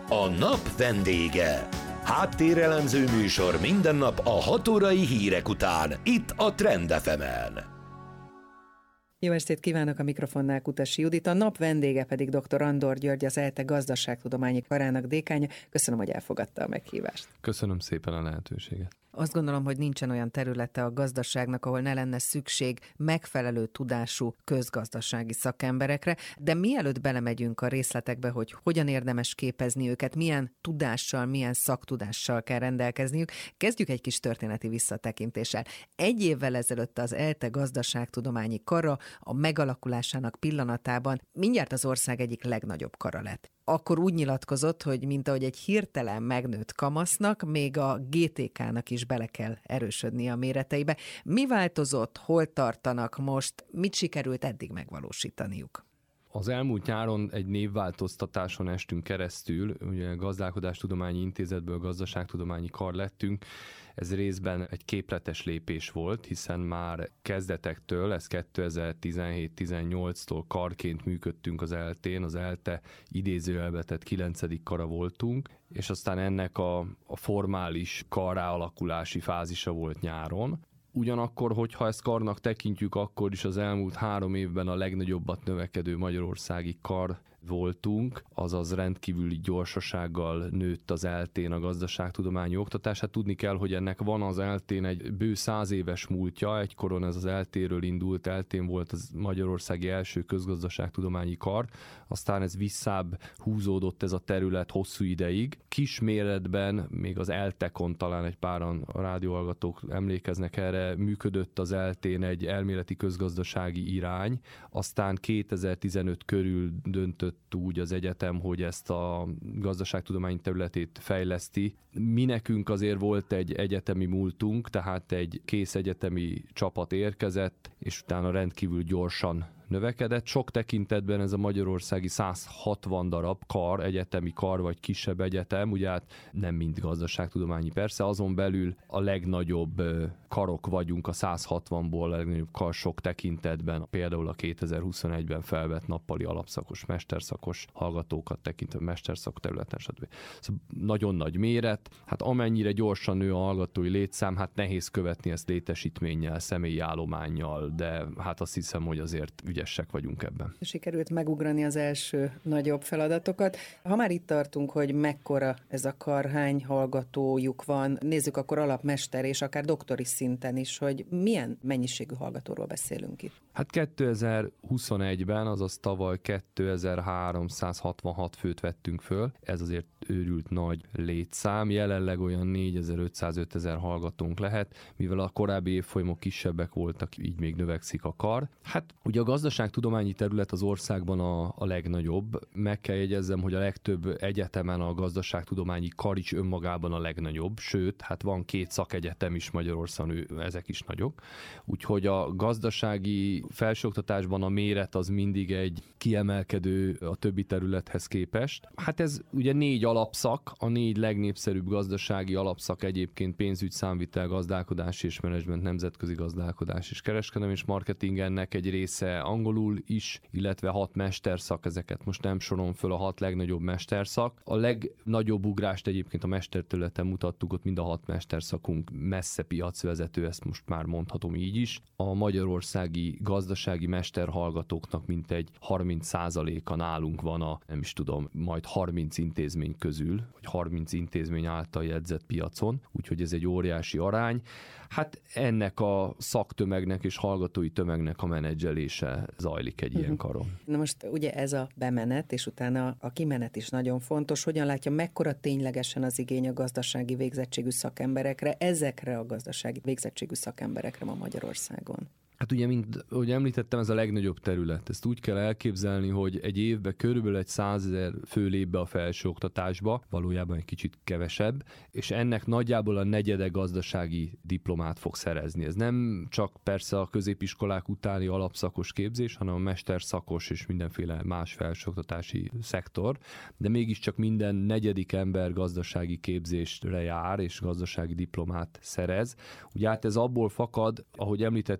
A nap vendége. Háttérelemző műsor minden nap a 6 órai hírek után, itt a Trend FM-en. Jó estét kívánok, a mikrofonnál Kutasi Judit, a nap vendége pedig dr. Andor György, az ELTE Gazdaságtudományi Karának dékánya. Köszönöm, hogy elfogadta a meghívást. Köszönöm szépen a lehetőséget. Azt gondolom, hogy nincsen olyan területe a gazdaságnak, ahol ne lenne szükség megfelelő tudású közgazdasági szakemberekre, de mielőtt belemegyünk a részletekbe, hogy hogyan érdemes képezni őket, milyen tudással, milyen szaktudással kell rendelkezniük, kezdjük egy kis történeti visszatekintéssel. Egy évvel ezelőtt az ELTE Gazdaságtudományi Kara a megalakulásának pillanatában mindjárt az ország egyik legnagyobb kara lett. Akkor úgy nyilatkozott, hogy mint ahogy egy hirtelen megnőtt kamasznak, még a GTK-nak is bele kell erősödni a méreteibe. Mi változott, hol tartanak most, mit sikerült eddig megvalósítaniuk? Az elmúlt nyáron egy névváltoztatáson estünk keresztül, ugye Gazdálkodástudományi Intézetből Gazdaságtudományi Kar lettünk. Ez részben egy képletes lépés volt, hiszen már kezdetektől, ez 2017-18-tól karként működtünk az ELTE-n, az ELTE idézőjelbe tett 9. kara voltunk, és aztán ennek a formális karrá alakulási fázisa volt nyáron. Ugyanakkor, hogyha ezt karnak tekintjük, akkor is az elmúlt 3 évben a legnagyobbat növekedő magyarországi kar voltunk, azaz rendkívüli gyorsasággal nőtt az ELTE-n a gazdaságtudományi oktatás. Hát tudni kell, hogy ennek van az ELTE-n egy bő 100 éves múltja, egykoron ez az ELTE-ről indult, ELTE-n volt az magyarországi első közgazdaságtudományi kar, aztán ez visszább húzódott ez a terület hosszú ideig. Kis méretben, még az ELTE-kon talán egy páran a rádióhallgatók emlékeznek erre, működött az ELTE-n egy elméleti közgazdasági irány, aztán 2015 körül döntött úgy az egyetem, hogy ezt a gazdaságtudományi területét fejleszti. Mi nekünk azért volt egy egyetemi múltunk, tehát egy kész egyetemi csapat érkezett, és utána rendkívül gyorsan növekedett. Sok tekintetben ez a magyarországi 160 darab kar, egyetemi kar vagy kisebb egyetem, ugye hát nem mind gazdaságtudományi persze, azon belül a legnagyobb karok vagyunk a 160-ból, a legnagyobb kar sok tekintetben, például a 2021-ben felvett nappali alapszakos, mesterszakos hallgatókat tekintve, mesterszak területen, stb. Szóval nagyon nagy méret, hát amennyire gyorsan nő a hallgatói létszám, hát nehéz követni ezt létesítménnyel, személyi állománnyal, de hát azt hiszem, hogy azért ügyesek vagyunk ebben. Sikerült megugrani az első nagyobb feladatokat. Ha már itt tartunk, hogy mekkora ez a kar, hány hallgatójuk van, nézzük akkor alapmester és akár doktori szinten is, hogy milyen mennyiségű hallgatóról beszélünk itt. Hát 2021-ben, azaz tavaly 2366 főt vettünk föl, ez azért őrült nagy létszám, jelenleg olyan 4500-5000 hallgatónk lehet, mivel a korábbi évfolyamok kisebbek voltak, így még növekszik a kar. Hát ugye a gazdaságtudományi terület az országban a legnagyobb. Meg kell jegyezzem, hogy a legtöbb egyetemen a gazdaságtudományi kar is önmagában a legnagyobb, sőt, hát van 2 szakegyetem is Magyarországon, ezek is nagyok. Úgyhogy a gazdasági felsőoktatásban a méret az mindig egy kiemelkedő a többi területhez képest. Hát ez ugye 4 alapszak, a 4 legnépszerűbb gazdasági alapszak egyébként pénzügy, számvitel, gazdálkodás és menedzsment, nemzetközi gazdálkodás és kereskedelem és marketing, ennek egy része angolul is, illetve 6 mesterszak, ezeket most nem sorolom föl, a 6 legnagyobb mesterszak. A legnagyobb ugrást egyébként a mesterterületen mutattuk, ott mind a 6 mesterszakunk messze piacvezető, ezt most már mondhatom így is. A magyarországi gazdasági mesterhallgatóknak mintegy 30%-a nálunk van nem is tudom, majd 30 intézmény közül, vagy 30 intézmény által jegyzett piacon, úgyhogy ez egy óriási arány. Hát ennek a szaktömegnek és hallgatói tömegnek a menedzselése zajlik egy ilyen karon. Na most ugye ez a bemenet, és utána a kimenet is nagyon fontos. Hogyan látja, mekkora ténylegesen az igény a gazdasági végzettségű szakemberekre, ezekre a gazdasági végzettségű szakemberekre ma Magyarországon? Hát ugye, mint ahogy említettem, ez a legnagyobb terület. Ezt úgy kell elképzelni, hogy egy évben körülbelül egy 100 000 fő lép be a felsőoktatásba, valójában egy kicsit kevesebb, és ennek nagyjából a negyede gazdasági diplomát fog szerezni. Ez nem csak persze a középiskolák utáni alapszakos képzés, hanem a mesterszakos és mindenféle más felsőoktatási szektor, de mégiscsak minden negyedik ember gazdasági képzésre jár, és gazdasági diplomát szerez. Ugye hát ez abból fakad, ahogy említette is,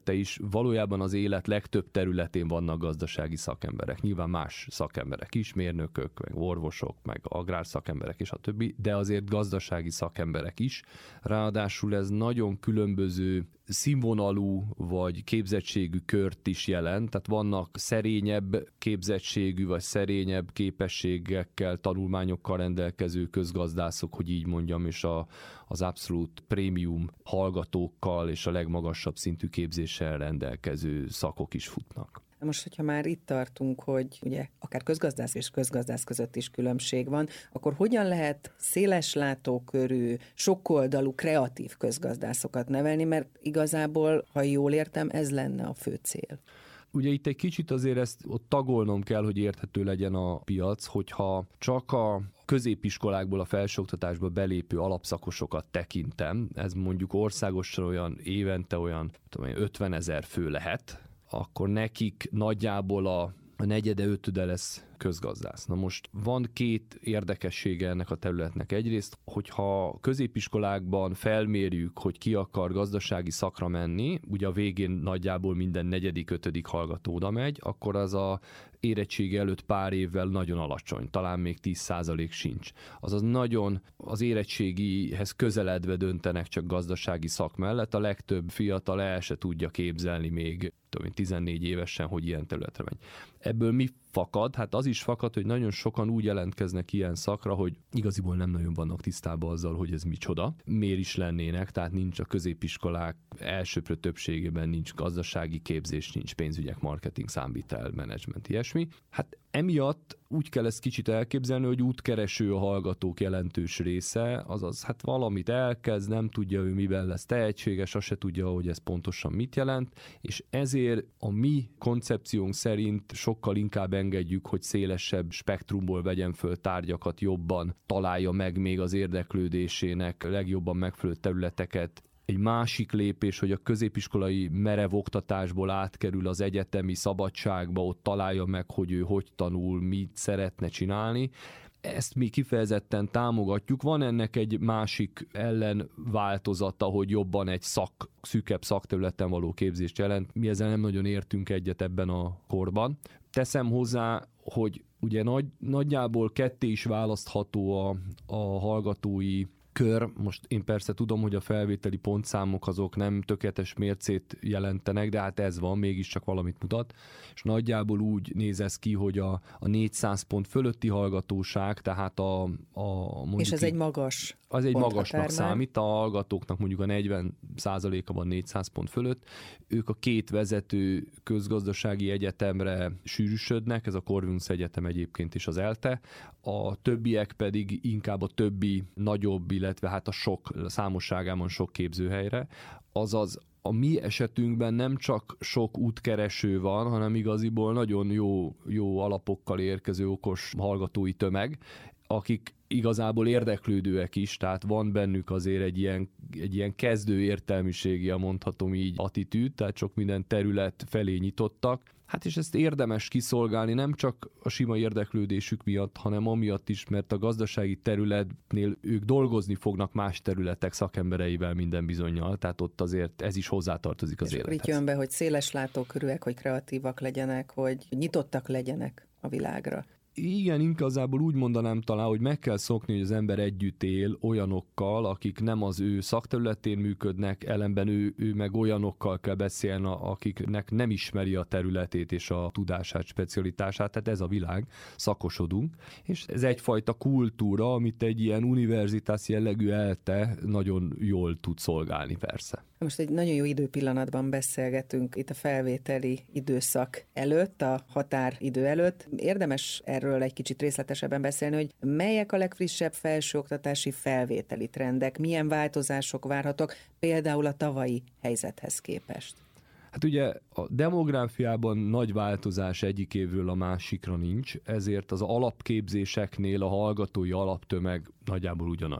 valójában az élet legtöbb területén vannak gazdasági szakemberek. Nyilván más szakemberek is, mérnökök, meg orvosok, meg agrárszakemberek és a többi, de azért gazdasági szakemberek is. Ráadásul ez nagyon különböző színvonalú vagy képzettségű kört is jelent, tehát vannak szerényebb képzettségű vagy szerényebb képességekkel, tanulmányokkal rendelkező közgazdászok, hogy így mondjam, és az abszolút prémium hallgatókkal és a legmagasabb szintű képzéssel rendelkező szakok is futnak. Most, hogyha már itt tartunk, hogy ugye akár közgazdász és közgazdász között is különbség van, akkor hogyan lehet széles látókörű, sokoldalú, kreatív közgazdászokat nevelni, mert igazából, ha jól értem, ez lenne a fő cél. Ugye itt egy kicsit azért ezt ott tagolnom kell, hogy érthető legyen a piac, hogyha csak a középiskolákból a felsőoktatásba belépő alapszakosokat tekintem, ez mondjuk országosan olyan évente olyan 50 000 fő lehet, akkor nekik nagyjából a negyede, ötöde lesz közgazdász. Na most van két érdekessége ennek a területnek. Egyrészt, hogyha középiskolákban felmérjük, hogy ki akar gazdasági szakra menni, ugye a végén nagyjából minden negyedik, ötödik hallgató oda megy, akkor az a érettségi előtt pár évvel nagyon alacsony, talán még 10% sincs. Azaz nagyon az érettségihez közeledve döntenek csak gazdasági szak mellett, a legtöbb fiatal el se tudja képzelni még 14 évesen, hogy ilyen területre megy. Ebből mi fakad? Hát az is fakad, hogy nagyon sokan úgy jelentkeznek ilyen szakra, hogy igaziból nem nagyon vannak tisztában azzal, hogy ez micsoda. Miért is lennének, tehát nincs a középiskolák elsőprő többségében nincs gazdasági képzés, nincs pénzügyek, marketing, számvitel, menedzsment, ilyesmi. Hát emiatt úgy kell ezt kicsit elképzelni, hogy útkereső a hallgatók jelentős része, azaz hát valamit elkezd, nem tudja ő miben lesz tehetséges, azt se tudja, hogy ez pontosan mit jelent, és ezért a mi koncepciónk szerint sokkal inkább engedjük, hogy szélesebb spektrumból vegyen föl tárgyakat, jobban találja meg még az érdeklődésének legjobban megfelelő területeket. Egy másik lépés, hogy a középiskolai merev oktatásból átkerül az egyetemi szabadságba, ott találja meg, hogy ő hogy tanul, mit szeretne csinálni. Ezt mi kifejezetten támogatjuk. Van ennek egy másik ellenváltozata, hogy jobban egy szűkebb szakterületen való képzést jelent. Mi ezzel nem nagyon értünk egyet ebben a korban. Teszem hozzá, hogy ugye nagyjából ketté is választható a hallgatói kör. Most én persze tudom, hogy a felvételi pontszámok azok nem tökéletes mércét jelentenek, de hát ez van, mégiscsak valamit mutat. És nagyjából úgy néz ez ki, hogy a 400 pont fölötti hallgatóság, tehát mondjuk... És ez egy magas. Az egy magasnak számít, a hallgatóknak mondjuk a 40%-a van 400 pont fölött. Ők a két vezető közgazdasági egyetemre sűrűsödnek, ez a Corvinus Egyetem egyébként is az ELTE, a többiek pedig inkább a többi nagyobb, illetve hát a számosságában sok képzőhelyre. Azaz a mi esetünkben nem csak sok útkereső van, hanem igaziból nagyon jó alapokkal érkező okos hallgatói tömeg, akik igazából érdeklődőek is, tehát van bennük azért egy ilyen kezdő értelmiségi, mondhatom így, attitűd, tehát sok minden terület felé nyitottak. Hát és ezt érdemes kiszolgálni nem csak a sima érdeklődésük miatt, hanem amiatt is, mert a gazdasági területnél ők dolgozni fognak más területek szakembereivel minden bizonnyal, tehát ott azért ez is hozzátartozik az élethez. Itt jön be, hogy széles látókörűek, hogy kreatívak legyenek, hogy nyitottak legyenek a világra. Igen, igazából úgy mondanám talán, hogy meg kell szokni, hogy az ember együtt él olyanokkal, akik nem az ő szakterületén működnek, ellenben ő meg olyanokkal kell beszélni, akiknek nem ismeri a területét és a tudását, specialitását, tehát ez a világ, szakosodunk, és ez egyfajta kultúra, amit egy ilyen univerzitás jellegű ELTE nagyon jól tud szolgálni persze. Most egy nagyon jó időpillanatban beszélgetünk itt a felvételi időszak előtt, a határidő előtt. Érdemes erről egy kicsit részletesebben beszélni, hogy melyek a legfrissebb felsőoktatási felvételi trendek, milyen változások várhatók, például a tavalyi helyzethez képest. Hát ugye a demográfiában nagy változás egyik évről a másikra nincs, ezért az alapképzéseknél a hallgatói alaptömeg nagyjából ugyanannyi.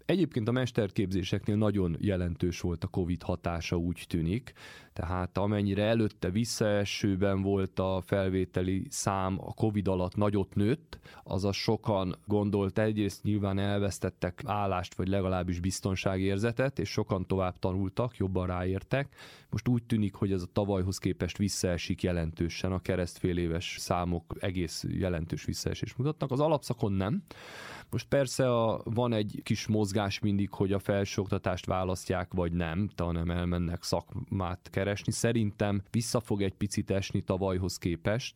Egyébként a mesterképzéseknél nagyon jelentős volt a Covid hatása, úgy tűnik. Tehát amennyire előtte visszaesőben volt a felvételi szám, a Covid alatt nagyot nőtt, azaz sokan gondolt, egyrészt nyilván elvesztettek állást, vagy legalábbis biztonságérzetet, és sokan tovább tanultak, jobban ráértek. Most úgy tűnik, hogy ez a tavalyhoz képest visszaesik jelentősen, a keresztféléves számok egész jelentős visszaesést mutatnak, az alapszakon nem. Most persze van egy kis mozgás mindig, hogy a felsőoktatást választják, vagy nem, hanem elmennek szakmát keresni. Szerintem vissza fog egy picit esni tavalyhoz képest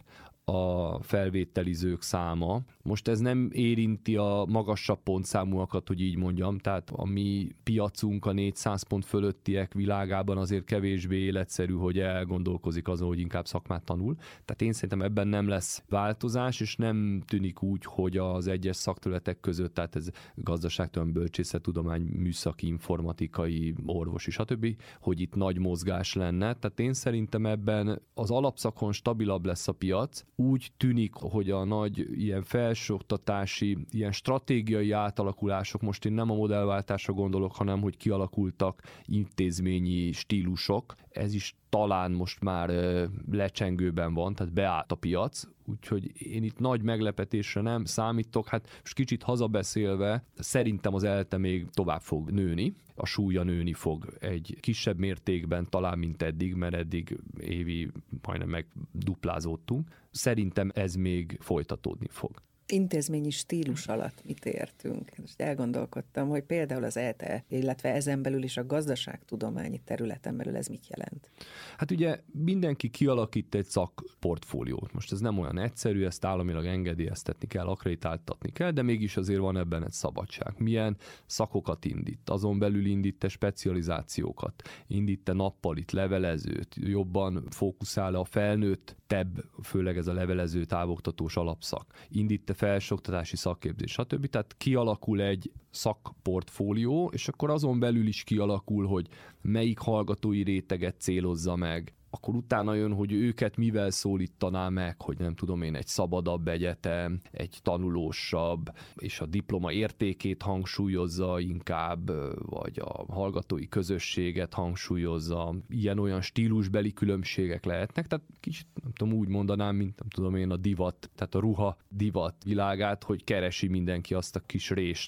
a felvételizők száma. Most ez nem érinti a magasabb pontszámúakat, hogy így mondjam, tehát a mi piacunk a 400 pont fölöttiek világában azért kevésbé életszerű, hogy elgondolkozik azon, hogy inkább szakmát tanul. Tehát én szerintem ebben nem lesz változás, és nem tűnik úgy, hogy az egyes szakterületek között, tehát ez gazdaságtudomány, bölcsészettudomány, műszaki, informatikai, orvosi, stb., hogy itt nagy mozgás lenne. Tehát én szerintem ebben az alapszakon stabilabb lesz a piac. Úgy tűnik, hogy a nagy ilyen felsőoktatási, ilyen stratégiai átalakulások, most én nem a modellváltásra gondolok, hanem hogy kialakultak intézményi stílusok, ez is talán most már lecsengőben van, tehát beállt a piac, úgyhogy én itt nagy meglepetésre nem számítok, hát most kicsit hazabeszélve, szerintem az ELTE még tovább fog nőni, a súlya nőni fog egy kisebb mértékben talán, mint eddig, mert eddig évi majdnem megduplázódtunk. Szerintem ez még folytatódni fog. Intézményi stílus alatt mit értünk? Most elgondolkodtam, hogy például az ELTE, illetve ezen belül is a gazdaságtudományi területen belül ez mit jelent? Hát ugye mindenki kialakít egy szakportfóliót. Most ez nem olyan egyszerű, ezt államilag engedélyeztetni kell, akkreditáltatni kell, de mégis azért van ebben egy szabadság. Milyen szakokat indít? Azon belül indít-e specializációkat? Indít-e nappalit, levelezőt? Jobban fókuszál a felnőttebb, főleg ez a levelező távoktatós alapszak? Indít felsőoktatási szakképzés, stb. Tehát kialakul egy szakportfólió, és akkor azon belül is kialakul, hogy melyik hallgatói réteget célozza meg. Akkor utána jön, hogy őket mivel szólítaná meg, hogy nem tudom én, egy szabadabb egyetem, egy tanulósabb, és a diploma értékét hangsúlyozza inkább, vagy a hallgatói közösséget hangsúlyozza. Ilyen-olyan stílusbeli különbségek lehetnek, tehát kicsit nem tudom, úgy mondanám, mint nem tudom én a divat, tehát a ruha divat világát, hogy keresi mindenki azt a kis rést,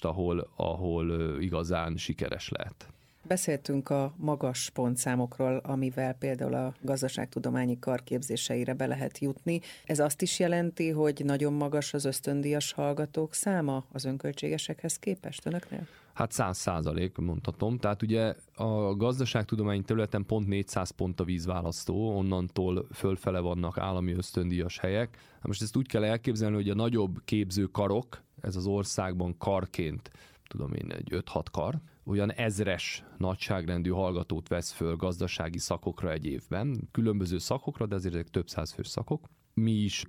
ahol igazán sikeres lehet. Beszéltünk a magas pontszámokról, amivel például a gazdaságtudományi kar képzéseire be lehet jutni. Ez azt is jelenti, hogy nagyon magas az ösztöndíjas hallgatók száma az önköltségesekhez képest önöknél? Hát 100% mondhatom. Tehát ugye a gazdaságtudományi területen pont 400 pont a vízválasztó, onnantól fölfele vannak állami ösztöndíjas helyek. Most ezt úgy kell elképzelni, hogy a nagyobb képzőkarok, ez az országban karként, tudom én, egy 5-6 kar, olyan 1000-es nagyságrendű hallgatót vesz föl gazdasági szakokra egy évben, különböző szakokra, de azért ezek több száz fős szakok. Mi is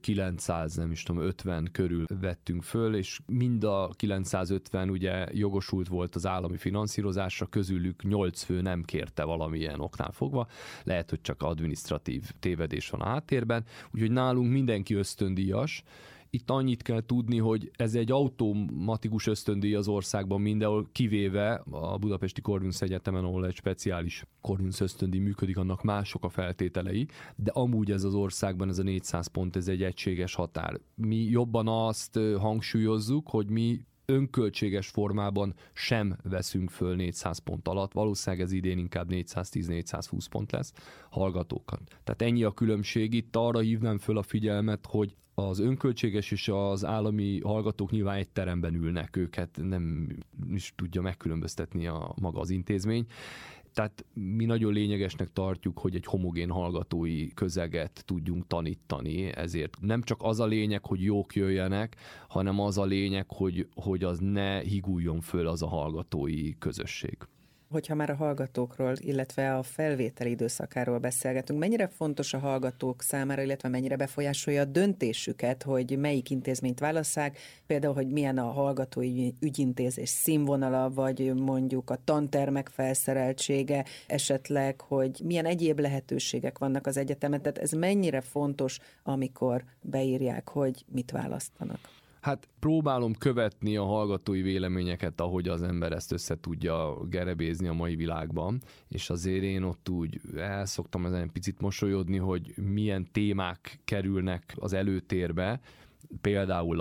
950 körül vettünk föl, és mind a 950 ugye jogosult volt az állami finanszírozásra, közülük 8 fő nem kérte valamilyen oknál fogva, lehet, hogy csak adminisztratív tévedés van a háttérben, úgyhogy nálunk mindenki ösztöndíjas. Itt annyit kell tudni, hogy ez egy automatikus ösztöndíj az országban mindenhol, kivéve a Budapesti Corvinus Egyetemen, ahol egy speciális Corvinus ösztöndíj működik, annak mások a feltételei, de amúgy ez az országban, ez a 400 pont, ez egy egységes határ. Mi jobban azt hangsúlyozzuk, hogy mi önköltséges formában sem veszünk föl 400 pont alatt, valószínűleg ez idén inkább 410-420 pont lesz hallgatókat. Tehát ennyi a különbség, itt arra hívnám föl a figyelmet, hogy az önköltséges és az állami hallgatók nyilván egy teremben ülnek, őket nem is tudja megkülönböztetni a maga az intézmény. Tehát mi nagyon lényegesnek tartjuk, hogy egy homogén hallgatói közeget tudjunk tanítani, ezért nem csak az a lényeg, hogy jók jöjjenek, hanem az a lényeg, hogy az ne higuljon föl az a hallgatói közösség. Hogyha már a hallgatókról, illetve a felvételi időszakáról beszélgetünk, mennyire fontos a hallgatók számára, illetve mennyire befolyásolja a döntésüket, hogy melyik intézményt válasszák, például, hogy milyen a hallgatói ügyintézés színvonala, vagy mondjuk a tantermek felszereltsége, esetleg, hogy milyen egyéb lehetőségek vannak az egyetemen, tehát ez mennyire fontos, amikor beírják, hogy mit választanak? Hát próbálom követni a hallgatói véleményeket, ahogy az ember ezt össze tudja gerebézni a mai világban, és azért én ott úgy el szoktam ezen egy picit mosolyodni, hogy milyen témák kerülnek az előtérbe, például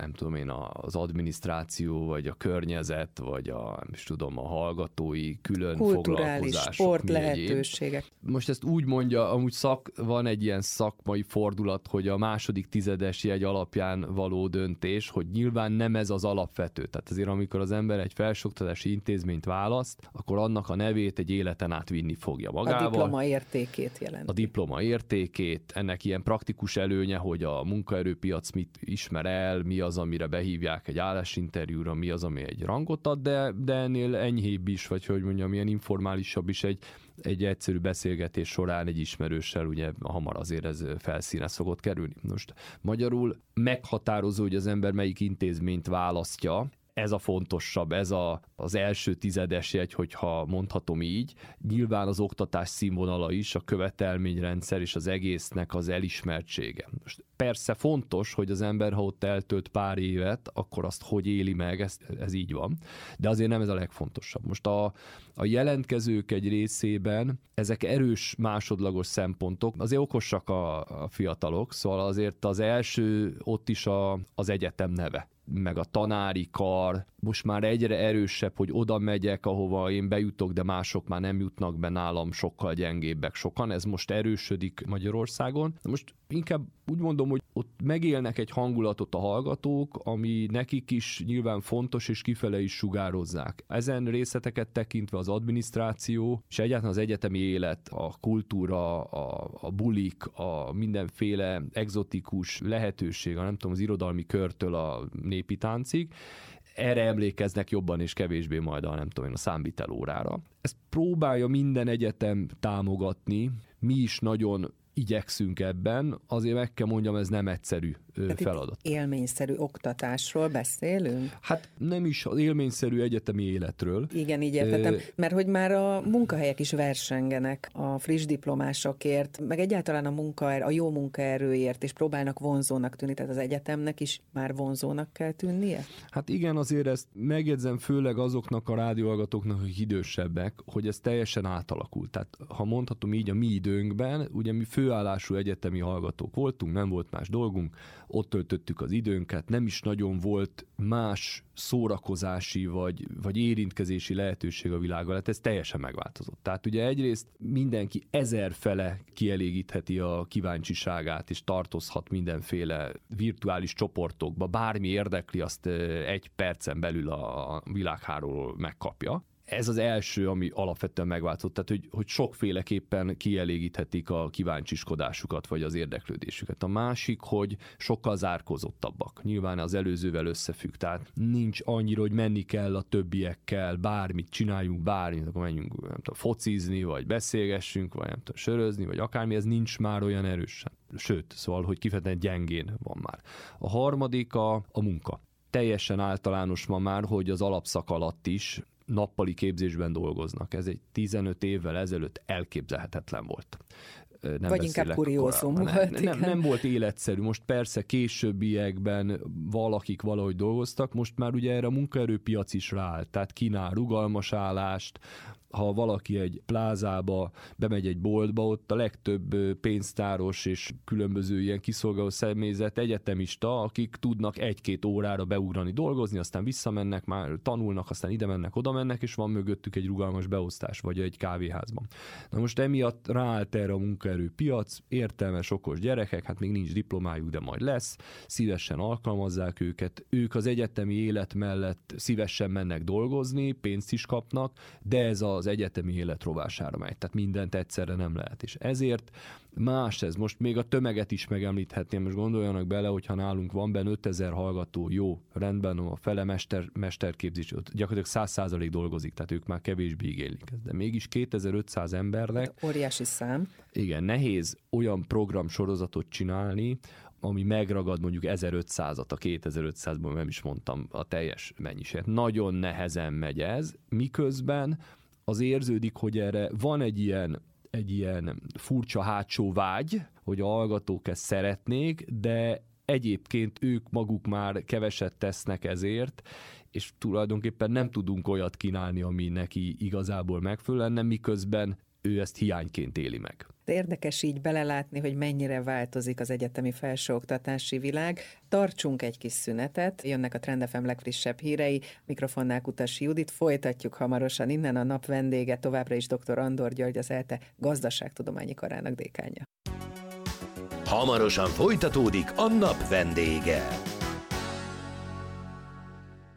az adminisztráció, vagy a környezet, vagy a hallgatói külön kulturális foglalkozások. sport lehetőségek. Most ezt úgy mondja, amúgy van egy ilyen szakmai fordulat, hogy a második tizedes jegy alapján való döntés, hogy nyilván nem ez az alapvető. Tehát azért, amikor az ember egy felsőoktatási intézményt választ, akkor annak a nevét egy életen át vinni fogja magával. A diploma értékét jelenti. A diploma értékét, ennek ilyen praktikus előnye, hogy a munkaerőpiac mit ismer el, mi az, amire behívják egy állásinterjúra, mi az, ami egy rangot ad, de ennél enyhébb is, vagy hogy mondjam, ilyen informálisabb is egy egyszerű beszélgetés során egy ismerőssel ugye hamar azért ez felszínre szokott kerülni. Most magyarul meghatározó, hogy az ember melyik intézményt választja, ez a fontosabb, ez az első tizedes jegy, hogyha mondhatom így. Nyilván az oktatás színvonala is, a követelményrendszer és az egésznek az elismertsége. Most persze fontos, hogy az ember, ha ott eltölt pár évet, akkor azt hogy éli meg, ez így van. De azért nem ez a legfontosabb. Most a jelentkezők egy részében ezek erős másodlagos szempontok, azért okosak a fiatalok, szóval azért az első ott is az egyetem neve, meg a tanári kar, most már egyre erősebb, hogy oda megyek, ahova én bejutok, de mások már nem jutnak be, nálam sokkal gyengébbek sokan, ez most erősödik Magyarországon. Most inkább úgy mondom, hogy ott megélnek egy hangulatot a hallgatók, ami nekik is nyilván fontos, és kifele is sugározzák. Ezen részleteket tekintve az adminisztráció, és egyáltalán az egyetemi élet, a kultúra, a bulik, a mindenféle egzotikus lehetőség, nem tudom, az irodalmi körtől a népi táncig, erre emlékeznek jobban és kevésbé majd a számvitel órára. Ezt próbálja minden egyetem támogatni, mi is nagyon igyekszünk ebben, azért meg kell mondjam, ez nem egyszerű feladat. Élményszerű oktatásról beszélünk? Hát nem is az élményszerű egyetemi életről. Igen, így értettem, mert hogy már a munkahelyek is versengenek a friss diplomásokért, meg egyáltalán a jó munkaerőért, és próbálnak vonzónak tűnni, tehát az egyetemnek is már vonzónak kell tűnnie? Hát igen, azért ezt megjegyzem főleg azoknak a rádióhallgatóknak, akik idősebbek, hogy ez teljesen átalakult. Tehát ha mondhatom így, a mi időnkben, ugye mi főállású egyetemi hallgatók voltunk, nem volt más dolgunk, ott töltöttük az időnket, nem is nagyon volt más szórakozási vagy érintkezési lehetőség a világgal, hát ez teljesen megváltozott. Tehát ugye egyrészt mindenki 1000 fele kielégítheti a kíváncsiságát, és tartozhat mindenféle virtuális csoportokba, bármi érdekli, azt egy percen belül a világhálóról megkapja. Ez az első, ami alapvetően megváltozott, tehát hogy sokféleképpen kielégíthetik a kíváncsiskodásukat, vagy az érdeklődésüket. A másik, hogy sokkal zárkózottabbak. Nyilván az előzővel összefügg, tehát nincs annyira, hogy menni kell a többiekkel, bármit csináljunk, bármit, akkor menjünk focizni, vagy beszélgessünk, vagy nem tudom, sörözni, vagy akármi, ez nincs már olyan erősen. Sőt, szóval, hogy kifejezetten gyengén van már. A harmadik a munka. Teljesen általános ma már, hogy az alapszak alatt is nappali képzésben dolgoznak. Ez egy 15 évvel ezelőtt elképzelhetetlen volt. Nem vagy inkább kuriózum volt. Nem volt életszerű. Most persze későbbiekben valakik valahogy dolgoztak, most már ugye erre a munkaerőpiac is rááll, tehát kínál rugalmas állást. Ha valaki egy plázába bemegy egy boltba, ott a legtöbb pénztáros és különböző ilyen kiszolgáló személyzet egyetemista, akik tudnak 1-2 órára beugrani dolgozni, aztán visszamennek, már tanulnak, aztán ide mennek, oda mennek, és van mögöttük egy rugalmas beosztás, vagy egy kávéházban. Na most emiatt ráállt erre a munkaerőpiac, értelmes, okos gyerekek, hát még nincs diplomájuk, de majd lesz, szívesen alkalmazzák őket, ők az egyetemi élet mellett szívesen mennek dolgozni, pénzt is kapnak, de ez az egyetemi élet rovására megy, tehát mindent egyszerre nem lehet, és ezért más ez. Most még a tömeget is megemlíthetném, most gondoljanak bele, hogyha nálunk van benne 5000 hallgató, jó, rendben, a fele mesterképzés, gyakorlatilag 100% dolgozik, tehát ők már kevésbé igénylik ezt, de mégis 2500 embernek. Óriási szám. Igen, nehéz olyan programsorozatot csinálni, ami megragad mondjuk 1500-at, a 2500-ban nem is mondtam a teljes mennyiséget. Nagyon nehezen megy ez, miközben az érződik, hogy erre van egy ilyen furcsa hátsó vágy, hogy a hallgatók ezt szeretnék, de Egyébként ők maguk már keveset tesznek ezért, és tulajdonképpen nem tudunk olyat kínálni, ami neki igazából megfelelne, miközben ő ezt hiányként éli meg. Érdekes így belelátni, hogy mennyire változik az egyetemi felsőoktatási világ. Tartsunk egy kis szünetet, jönnek a Trend FM legfrissebb hírei, mikrofonnál Kutasi Judit, folytatjuk hamarosan innen. A nap vendége továbbra is dr. Andor György, az ELTE gazdaságtudományi karának dékánja. Hamarosan folytatódik a nap vendége.